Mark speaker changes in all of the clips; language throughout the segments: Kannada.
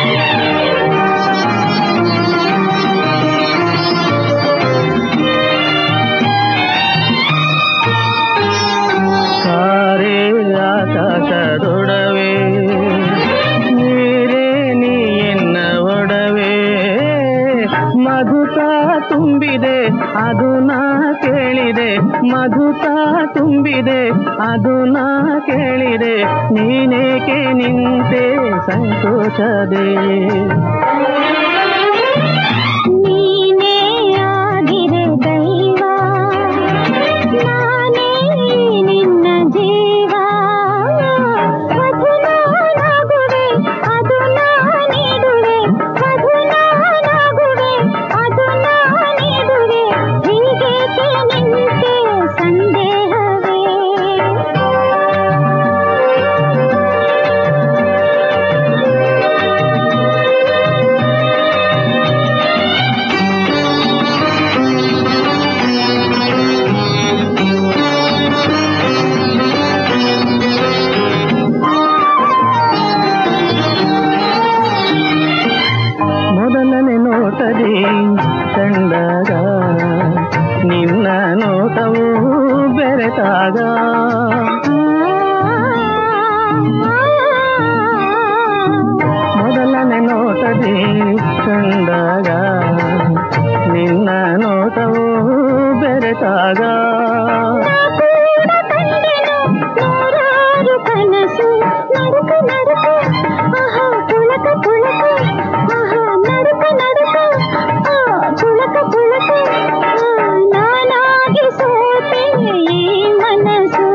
Speaker 1: ಆಕಾಶದೊಡವೆ ನೀರೇ ನೀ ಎನ್ನ ಒಡವೆ ಮಧುತ ತುಂಬಿದೆ ಅದು ನಾ ಕೇಳಿದೆ ಮಧುತ ತುಂಬಿದೆ ಅದು ನಾ ಕೇಳಿದೆ ನೀನೇಕೆ ನಿಂತೆ ಸಂತೋಷದೆ ಕಂಡಾಗ ನಿನ್ನ ನೋಟವು ಬೆರೆತಾಗ ಮೊದಲನೇ ನೋಟದಿ ಕಂಡಾಗ ನಿನ್ನ ನೋಟವು ಬೆರೆತಾಗ ಕನಸು ನಡುಕು ನಡುಕು ಆಹಾ ಪುಳಕ ಪುಳಕ ಆಹಾ ನಡುಕು ನಡುಕು ಪುಳಕ ಪುಳಕ ನಾನಾಗಿ ಸೋತೆ ಈ ಮನಸ್ಸು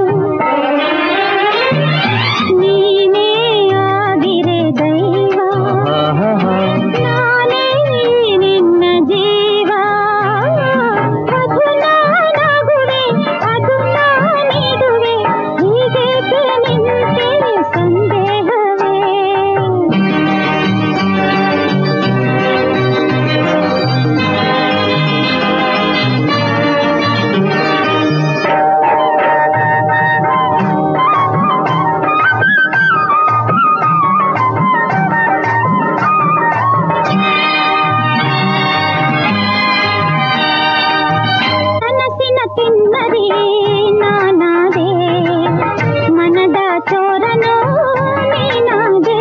Speaker 1: ನೀನೇ ಆಗಿರೆ ದೈವ ನಾನೇ ನಿನ್ನ ಜೀವ ಅದು ನಾನಾಗುವೆ ಅದು ನಾನಿಡುವೆ ಹೀಗೇಕೆ ನಿಂತೆ ಸಂದೇಹವೇ ಕಿನ್ನರಿ ನಾನಾದೆ ಮನದ ಚೋರನು ನೀನಾದೆ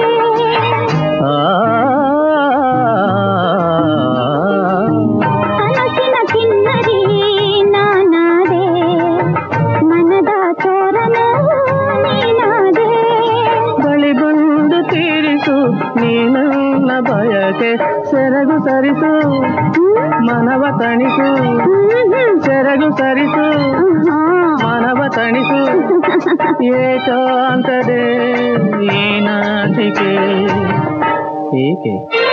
Speaker 1: ಕನಸಿನ ಕಿನ್ನರಿ ನಾನಾದೆ ಮನದ ಚೋರನು ನೀನಾದೆ ಬಳಿ ಬಂದು ತೀರಿಸು ನೀನನ್ನ ಬಯಕೆ ಸೆರಗು ಸರಿಸು ಮನವ ತಣಿಸು ಸೆರಗು ಸರಿಸು ಮನವ ತಣಿಸು ಏಕಾಂತದೆ ಈ ನಾಚಿಕೆ ಏಕೆ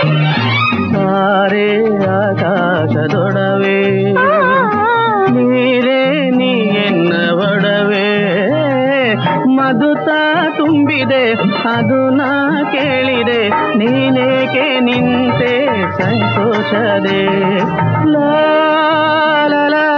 Speaker 1: ತಾರೆ ಆಕಾಶದೊಡವೆ ನೀರೇ ನೀ ಎನ್ನ ಒಡವೆ ಮಧುತ ತುಂಬಿದೆ ಅದು ನಾ ಕೇಳಿದೆ ನೀನೇಕೆ ನಿಂತೆ ಸಂತೋಷದೆ ಲಾ ಲಾ ಲಾ